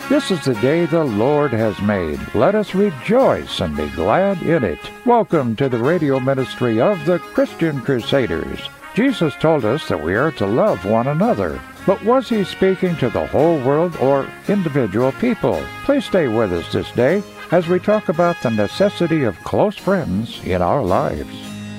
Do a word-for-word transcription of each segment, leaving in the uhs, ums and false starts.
This is the day the Lord has made. Let us rejoice and be glad in it. Welcome to the radio ministry of the Christian Crusaders. Jesus told us that we are to love one another. But was he speaking to the whole world or individual people? Please stay with us this day as we talk about the necessity of close friends in our lives.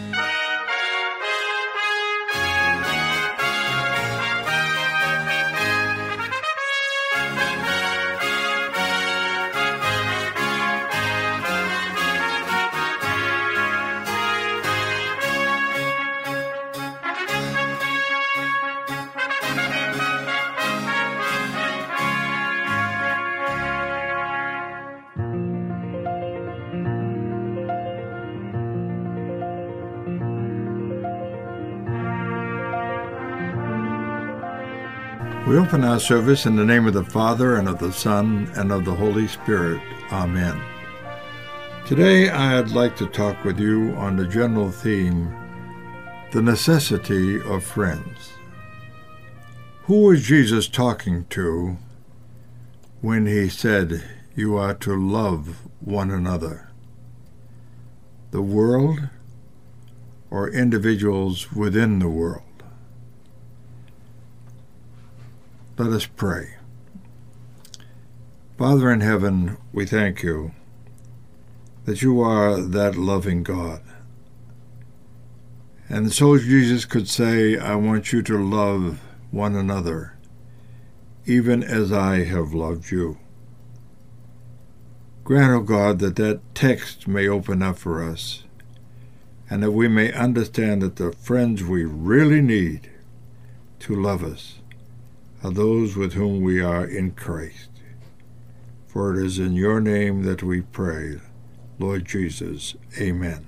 We open our service in the name of the Father, and of the Son, and of the Holy Spirit. Amen. Today I'd like to talk with you on the general theme, the necessity of friends. Who was Jesus talking to when he said, you are to love one another? The world or individuals within the world? Let us pray. Father in heaven, we thank you that you are that loving God. And so Jesus could say, I want you to love one another, even as I have loved you. Grant, O God, that that text may open up for us, and that we may understand that the friends we really need to love us are those with whom we are in Christ. For it is in your name that we pray, Lord Jesus. Amen.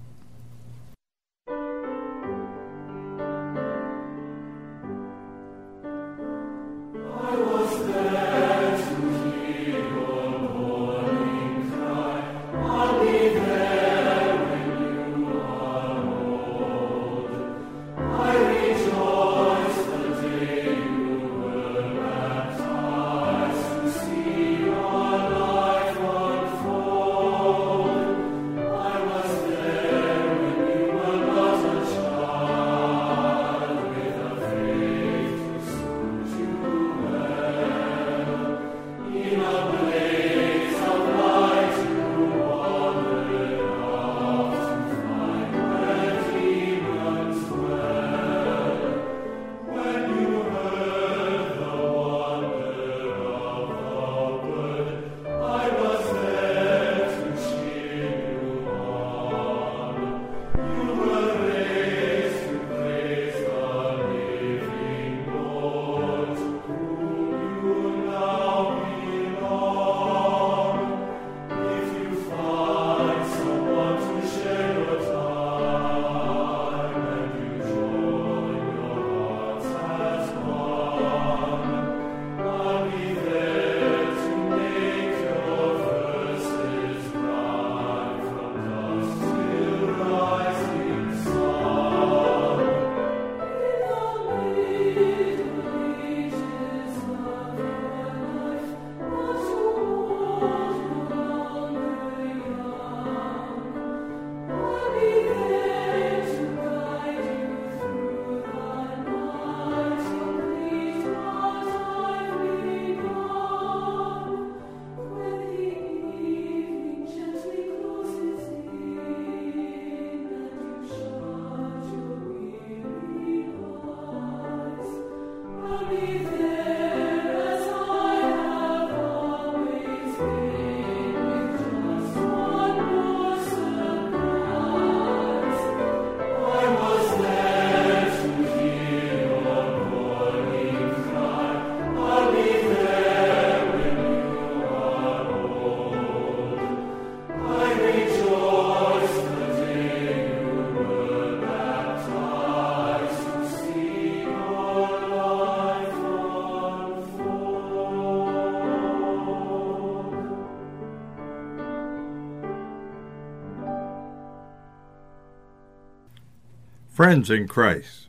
Friends in Christ.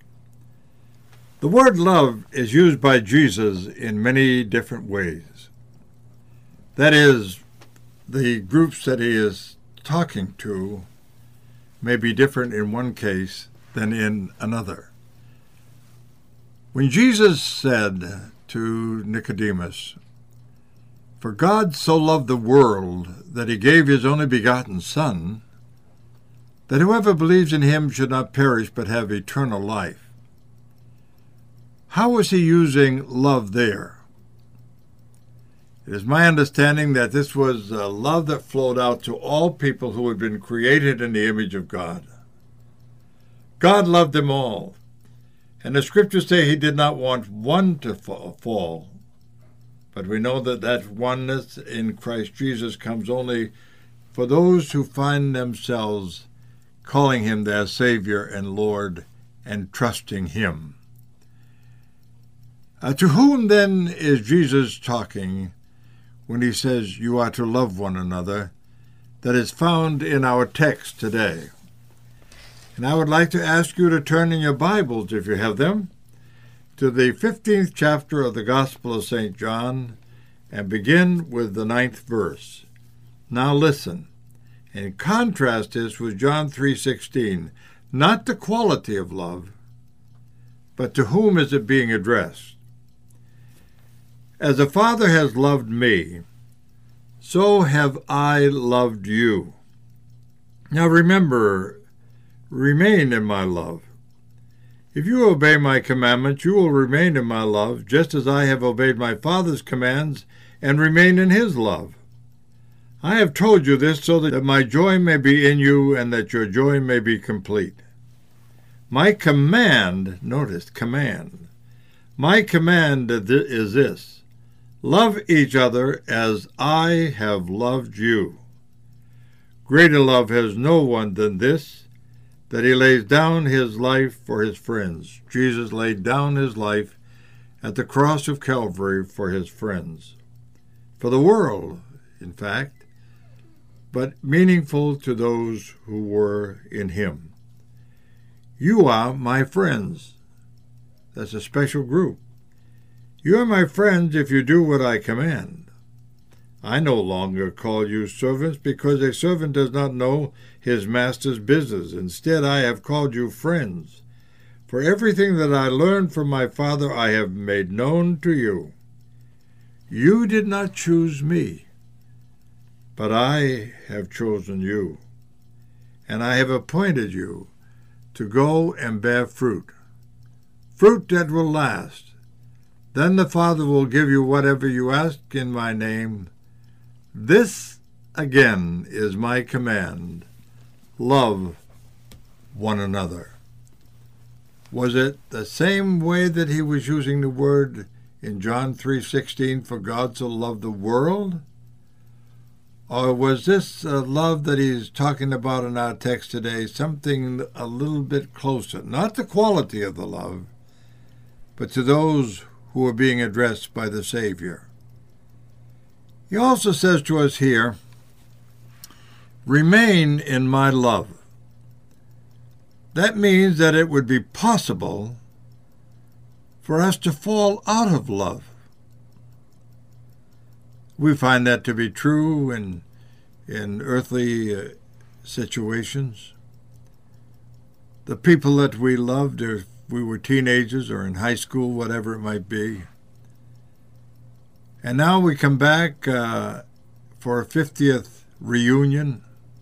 The word love is used by Jesus in many different ways. That is, the groups that he is talking to may be different in one case than in another. When Jesus said to Nicodemus, "For God so loved the world that he gave his only begotten Son, that whoever believes in him should not perish but have eternal life," how was he using love there? It is my understanding that this was a love that flowed out to all people who had been created in the image of God. God loved them all, and the scriptures say he did not want one to fall, but we know that that oneness in Christ Jesus comes only for those who find themselves calling him their Savior and Lord and trusting him. Uh, to whom then is Jesus talking when he says you are to love one another, that is found in our text today? And I would like to ask you to turn in your Bibles, if you have them, to the fifteenth chapter of the Gospel of Saint John, and begin with the ninth verse. Now listen, and contrast this with John three sixteen, not the quality of love, but to whom is it being addressed? "As the Father has loved me, so have I loved you. Now remember, remain in my love. If you obey my commandments, you will remain in my love, just as I have obeyed my Father's commands and remain in his love. I have told you this so that my joy may be in you and that your joy may be complete. My command," notice, command, "my command is this: love each other as I have loved you. Greater love has no one than this, that he lays down his life for his friends." Jesus laid down his life at the cross of Calvary for his friends. For the world, in fact, but meaningful to those who were in him. You are my friends. That's a special group. You are my friends if you do what I command. I no longer call you servants, because a servant does not know his master's business. Instead, I have called you friends. For everything that I learned from my Father I have made known to you. You did not choose me, but I have chosen you, and I have appointed you to go and bear fruit, fruit that will last. Then the Father will give you whatever you ask in my name. This, again, is my command: love one another." Was it the same way that he was using the word in John three sixteen, "For God so loved the world"? Or was this uh, love that he's talking about in our text today something a little bit closer? Not the quality of the love, but to those who are being addressed by the Savior. He also says to us here, "Remain in my love." That means that it would be possible for us to fall out of love. We find that to be true in, in earthly uh, situations. The people that we loved, if we were teenagers or in high school, whatever it might be. And now we come back uh, for a fiftieth reunion.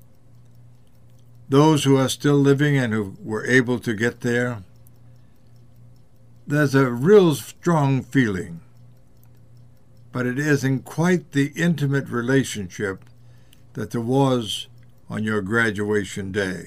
Those who are still living and who were able to get there, there's a real strong feeling, but it isn't quite the intimate relationship that there was on your graduation day.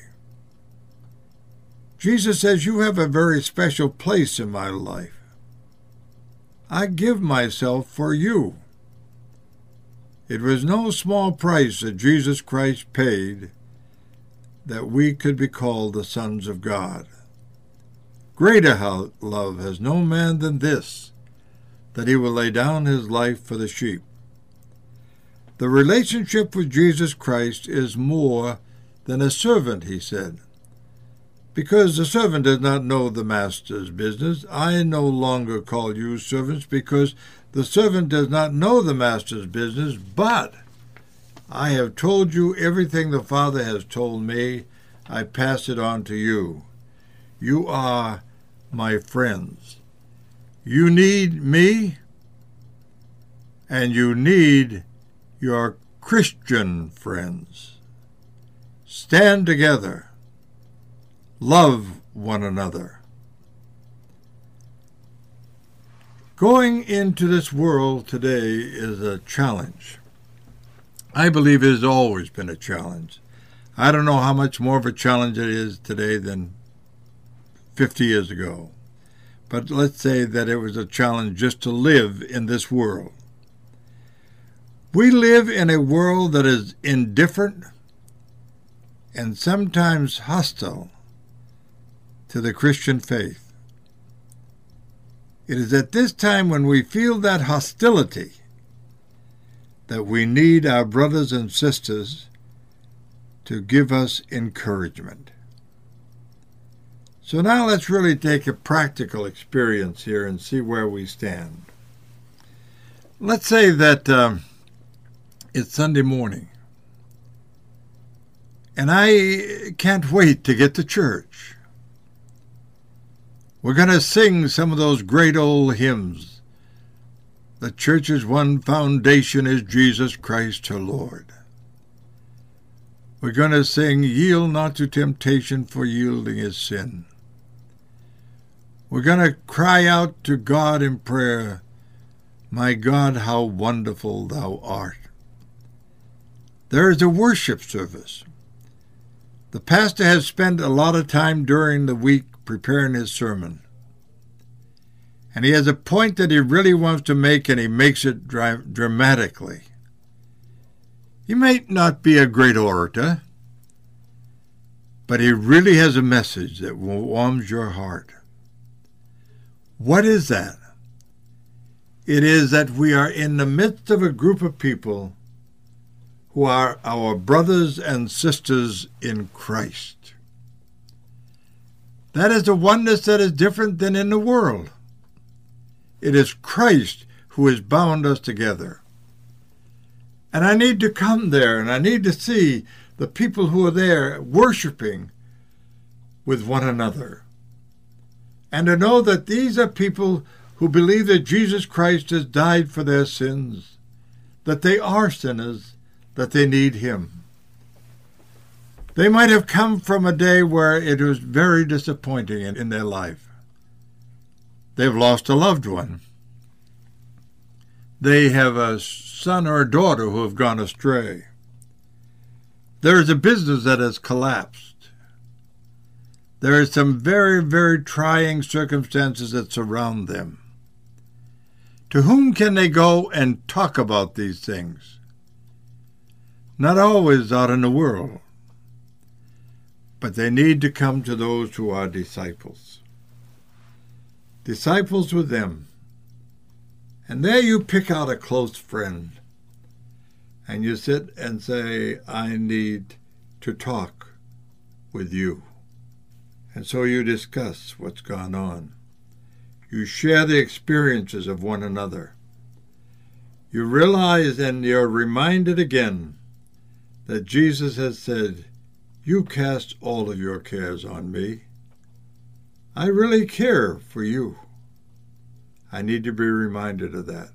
Jesus says, "You have a very special place in my life. I give myself for you." It was no small price that Jesus Christ paid that we could be called the sons of God. Greater love has no man than this, that he will lay down his life for the sheep. The relationship with Jesus Christ is more than a servant, he said, Because the servant does not know the master's business, I no longer call you servants, because the servant does not know the master's business, but I have told you everything the Father has told me. I pass it on to you. You are my friends. You need me, and you need your Christian friends. Stand together. Love one another. Going into this world today is a challenge. I believe it has always been a challenge. I don't know how much more of a challenge it is today than fifty years ago. But let's say that it was a challenge just to live in this world. We live in a world that is indifferent and sometimes hostile to the Christian faith. It is at this time when we feel that hostility that we need our brothers and sisters to give us encouragement. So now let's really take a practical experience here and see where we stand. Let's say that um, it's Sunday morning, and I can't wait to get to church. We're going to sing some of those great old hymns. The church's one foundation is Jesus Christ her Lord. We're going to sing, Yield not to temptation, for yielding is sin. We're going to cry out to God in prayer, My God, how wonderful thou art. There is a worship service. The pastor has spent a lot of time during the week preparing his sermon. And he has a point that he really wants to make, and he makes it dra- dramatically. He may not be a great orator, but he really has a message that warms your heart. What is that? It is that we are in the midst of a group of people who are our brothers and sisters in Christ. That is a oneness that is different than in the world. It is Christ who has bound us together. And I need to come there, and I need to see the people who are there worshiping with one another. And to know that these are people who believe that Jesus Christ has died for their sins, that they are sinners, that they need him. They might have come from a day where it was very disappointing in, in their life. They've lost a loved one. They have a son or a daughter who have gone astray. There is a business that has collapsed. There are some very, very trying circumstances that surround them. To whom can they go and talk about these things? Not always out in the world, but they need to come to those who are disciples. Disciples with them. And there you pick out a close friend, and you sit and say, I need to talk with you. And so you discuss what's gone on. You share the experiences of one another. You realize and you're reminded again that Jesus has said, you cast all of your cares on me. I really care for you. I need to be reminded of that.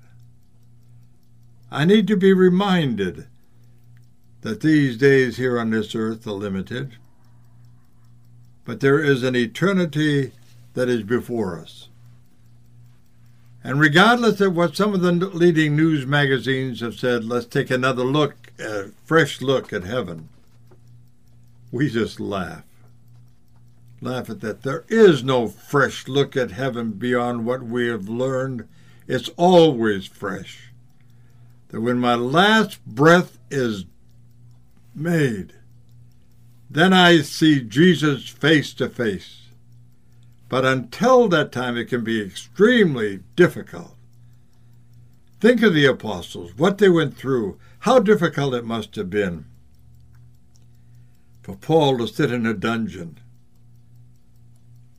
I need to be reminded that these days here on this earth are limited, but there is an eternity that is before us. And regardless of what some of the leading news magazines have said, let's take another look, a fresh look at heaven. We just laugh. Laugh at that. There is no fresh look at heaven beyond what we have learned. It's always fresh. That when my last breath is made, then I see Jesus face to face. But until that time, it can be extremely difficult. Think of the apostles, what they went through, how difficult it must have been for Paul to sit in a dungeon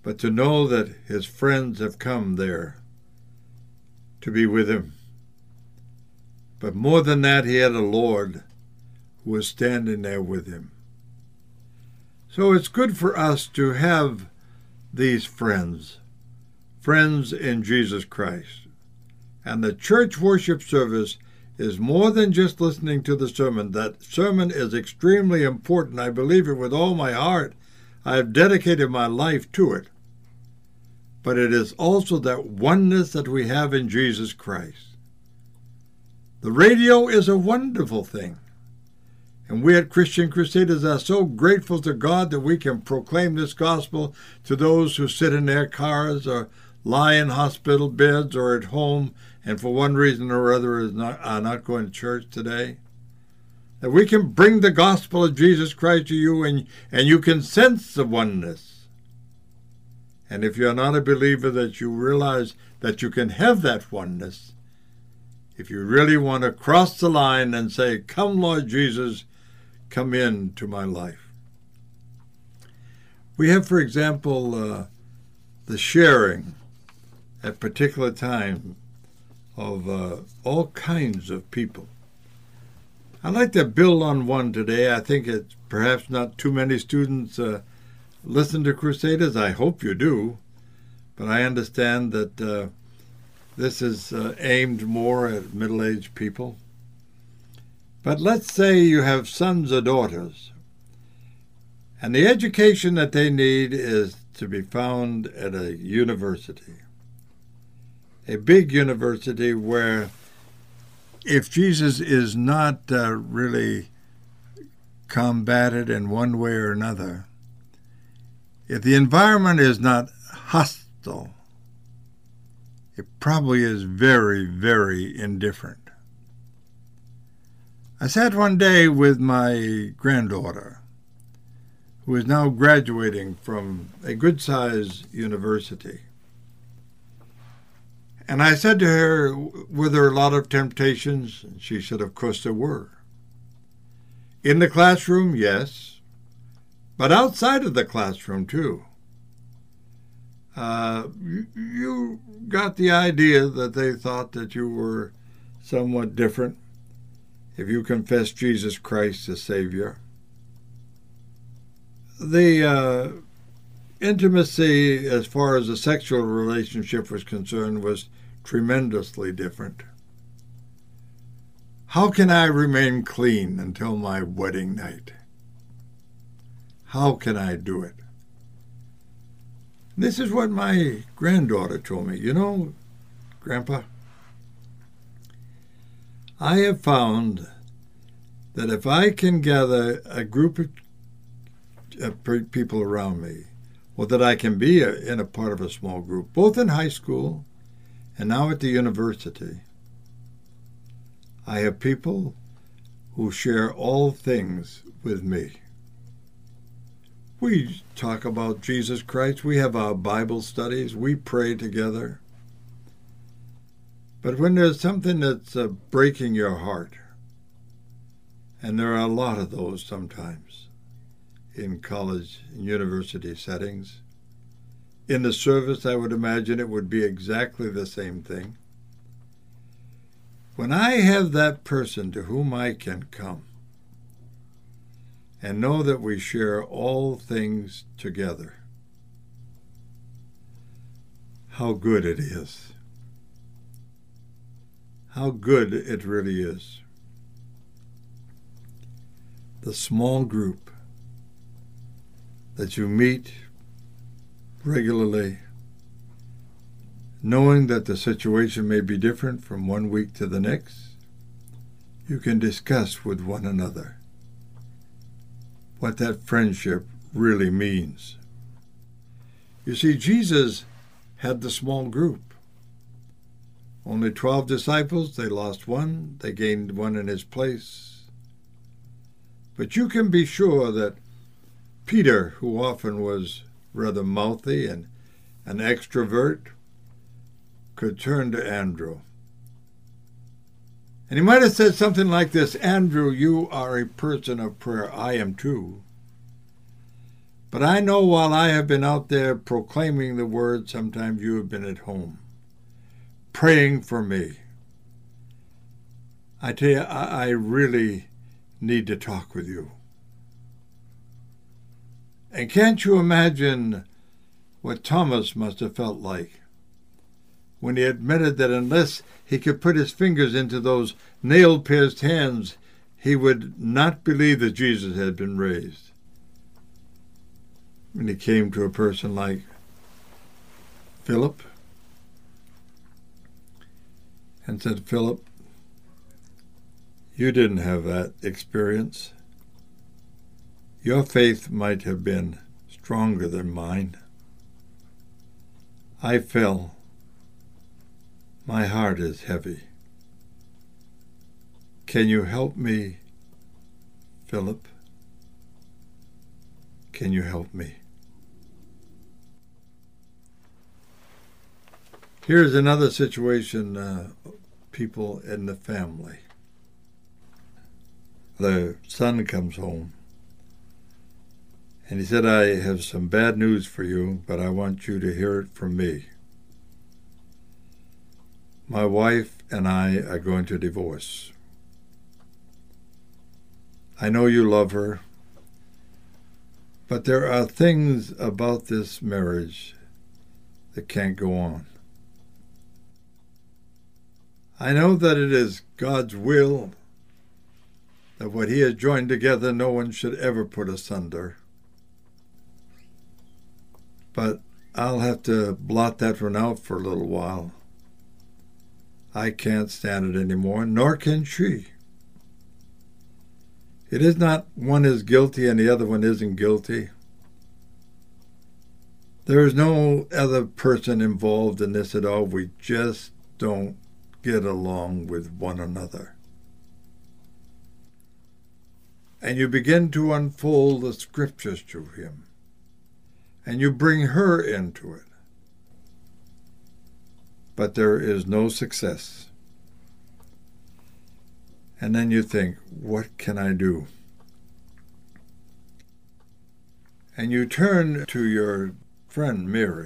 but to know that his friends have come there to be with him. But more than that, he had a Lord who was standing there with him. So it's good for us to have these friends, friends in Jesus Christ. And the church worship service is more than just listening to the sermon. That sermon is extremely important. I believe it with all my heart. I have dedicated my life to it. But it is also that oneness that we have in Jesus Christ. The radio is a wonderful thing. And we at Christian Crusaders are so grateful to God that we can proclaim this gospel to those who sit in their cars or lie in hospital beds or at home and for one reason or other is not, are not going to church today. That we can bring the gospel of Jesus Christ to you and, and you can sense the oneness. And if you're not a believer, that you realize that you can have that oneness. If you really want to cross the line and say, "Come, Lord Jesus, come into my life." We have, for example, uh, the sharing at particular times of uh, all kinds of people. I'd like to build on one today. I think it's perhaps not too many students uh, listen to Crusaders. I hope you do. But I understand that uh, this is uh, aimed more at middle-aged people. But let's say you have sons or daughters, and the education that they need is to be found at a university. A big university where if Jesus is not uh, really combated in one way or another, if the environment is not hostile, it probably is very, very indifferent. I sat one day with my granddaughter, who is now graduating from a good-sized university. And I said to her, were there a lot of temptations? And she said, of course there were. In the classroom, yes, but outside of the classroom, too. Uh, you, you got the idea that they thought that you were somewhat different if you confessed Jesus Christ as Savior. The uh, intimacy, as far as the sexual relationship was concerned, was tremendously different. How can I remain clean until my wedding night? How can I do it? This is what my granddaughter told me. You know, Grandpa, I have found that if I can gather a group of uh, people around me, or that I can be a, in a part of a small group, both in high school and now at the university, I have people who share all things with me. We talk about Jesus Christ. We have our Bible studies. We pray together. But when there's something that's uh, breaking your heart, and there are a lot of those sometimes in college and university settings, in the service, I would imagine it would be exactly the same thing. When I have that person to whom I can come, and know that we share all things together, how good it is. How good it really is. The small group that you meet regularly, knowing that the situation may be different from one week to the next, you can discuss with one another what that friendship really means. You see, Jesus had the small group. Only twelve disciples, they lost one, they gained one in his place. But you can be sure that Peter, who often was rather mouthy and an extrovert, could turn to Andrew. And he might have said something like this, Andrew, you are a person of prayer. I am too. But I know while I have been out there proclaiming the word, sometimes you have been at home, praying for me. I tell you, I, I really need to talk with you. And can't you imagine what Thomas must have felt like when he admitted that unless he could put his fingers into those nail-pierced hands, he would not believe that Jesus had been raised. When he came to a person like Philip and said, Philip, you didn't have that experience. Your faith might have been stronger than mine. I fell. My heart is heavy. Can you help me, Philip? Can you help me? Here's another situation, uh, people in the family. The son comes home, and he said, I have some bad news for you, but I want you to hear it from me. My wife and I are going to divorce. I know you love her, but there are things about this marriage that can't go on. I know that it is God's will that what he has joined together no one should ever put asunder. But I'll have to blot that one out for a little while. I can't stand it anymore, nor can she. It is not one is guilty and the other one isn't guilty. There is no other person involved in this at all. We just don't get along with one another. And you begin to unfold the scriptures to him, and you bring her into it. But there is no success. And then you think, what can I do? And you turn to your friend Mary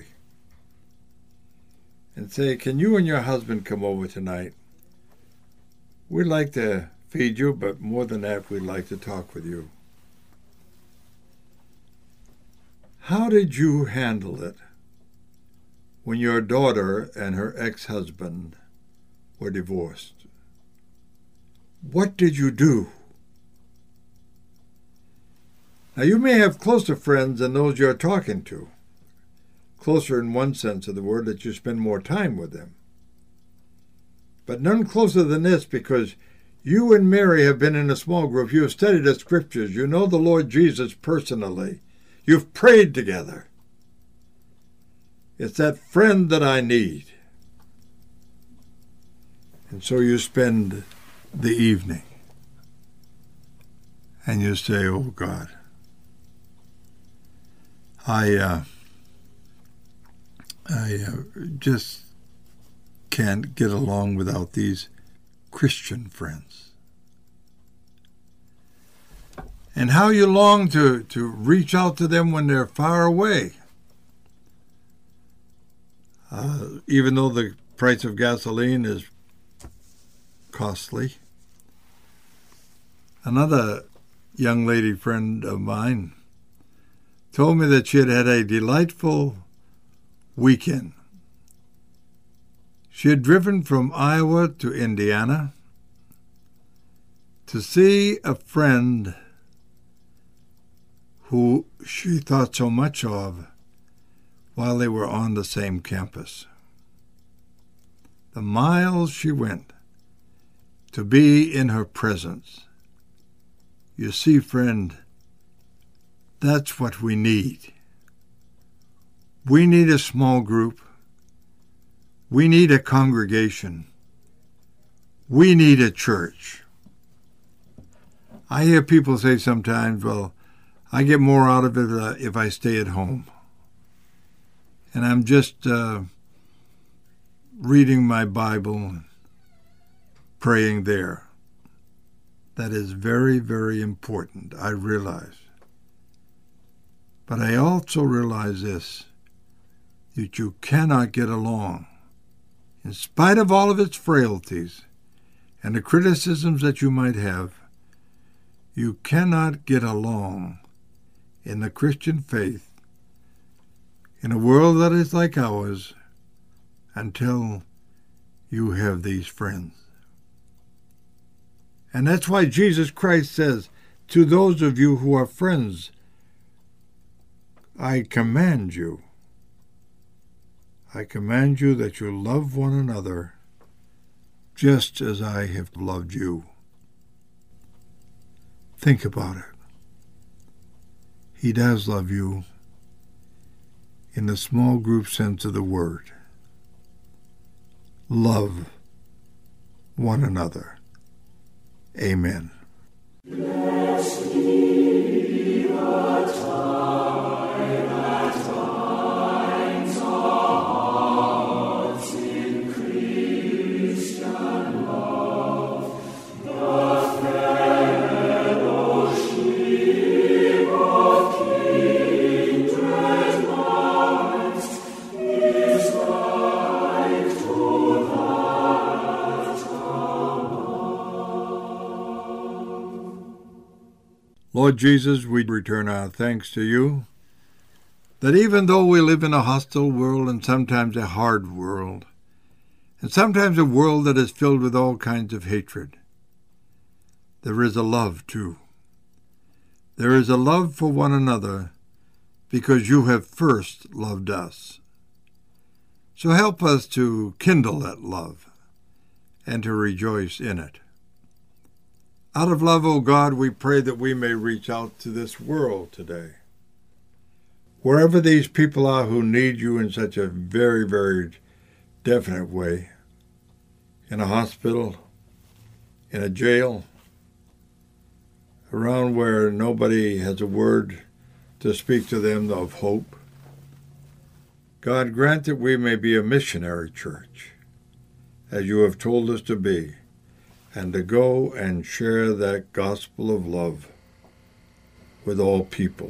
and say, can you and your husband come over tonight? We'd like to feed you, but more than that, we'd like to talk with you. How did you handle it when your daughter and her ex-husband were divorced? What did you do? Now, you may have closer friends than those you're talking to. Closer in one sense of the word, that you spend more time with them. But none closer than this, because you and Mary have been in a small group. You have studied the scriptures. You know the Lord Jesus personally. You've prayed together. It's that friend that I need. And so you spend the evening. And you say, oh God, I, uh, I uh, just can't get along without these Christian friends. And how you long to, to reach out to them when they're far away. Uh, even though the price of gasoline is costly. Another young lady friend of mine told me that she had had a delightful weekend. She had driven from Iowa to Indiana to see a friend who she thought so much of while they were on the same campus. The miles she went to be in her presence. You see, friend, that's what we need. We need a small group. We need a congregation. We need a church. I hear people say sometimes, well, I get more out of it uh, if I stay at home. And I'm just uh, reading my Bible and praying there. That is very, very important, I realize. But I also realize this, that you cannot get along. In spite of all of its frailties and the criticisms that you might have, you cannot get along in the Christian faith in a world that is like ours until you have these friends. And that's why Jesus Christ says, to those of you who are friends, I command you, I command you that you love one another just as I have loved you. Think about it. He does love you in the small group sense of the word. Love one another. Amen. Blessed be the tie that binds our hearts in Christian love, the fellowship of kindred minds is like to that above. Lord Jesus, we return our thanks to you, that even though we live in a hostile world and sometimes a hard world, and sometimes a world that is filled with all kinds of hatred, there is a love too. There is a love for one another because you have first loved us. So help us to kindle that love and to rejoice in it. Out of love, O God, we pray that we may reach out to this world today. Wherever these people are who need you in such a very, very definite way, in a hospital, in a jail, around where nobody has a word to speak to them of hope, God, grant that we may be a missionary church, as you have told us to be, and to go and share that gospel of love with all people.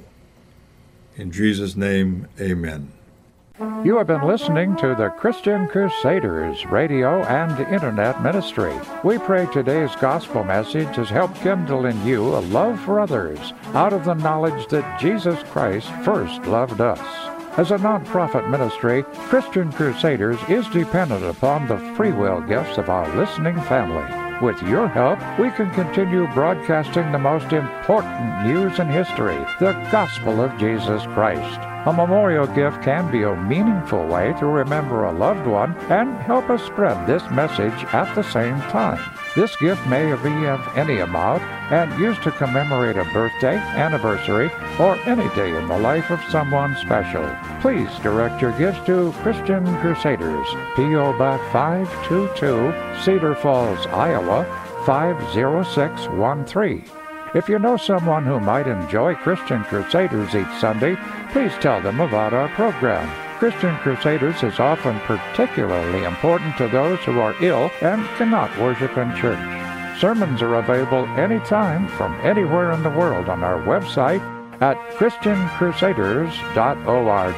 In Jesus' name, amen. You have been listening to the Christian Crusaders radio and internet ministry. We pray today's gospel message has helped kindle in you a love for others out of the knowledge that Jesus Christ first loved us. As a non-profit ministry, Christian Crusaders is dependent upon the free will gifts of our listening family. With your help, we can continue broadcasting the most important news in history, the gospel of Jesus Christ. A memorial gift can be a meaningful way to remember a loved one and help us spread this message at the same time. This gift may be of any amount and used to commemorate a birthday, anniversary, or any day in the life of someone special. Please direct your gifts to Christian Crusaders, P O. Box five two two, Cedar Falls, Iowa, five zero six one three. If you know someone who might enjoy Christian Crusaders each Sunday, please tell them about our program. Christian Crusaders is often particularly important to those who are ill and cannot worship in church. Sermons are available anytime from anywhere in the world on our website at christian crusaders dot org.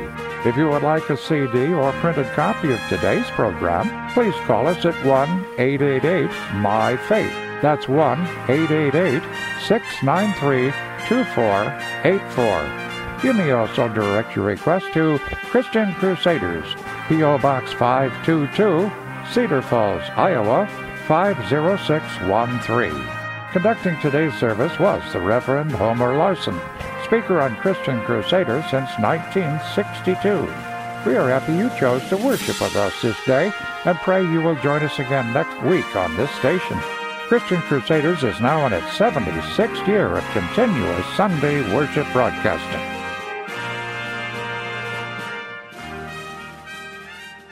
If you would like a C D or printed copy of today's program, please call us at one eight eight eight M Y FAITH. That's one eight eight eight, six nine three, two four eight four. You may also direct your request to Christian Crusaders, P O. Box five two two, Cedar Falls, Iowa, five zero six one three. Conducting today's service was the Reverend Homer Larson, speaker on Christian Crusaders since nineteen sixty-two. We are happy you chose to worship with us this day and pray you will join us again next week on this station. Christian Crusaders is now in its seventy-sixth year of continuous Sunday worship broadcasting.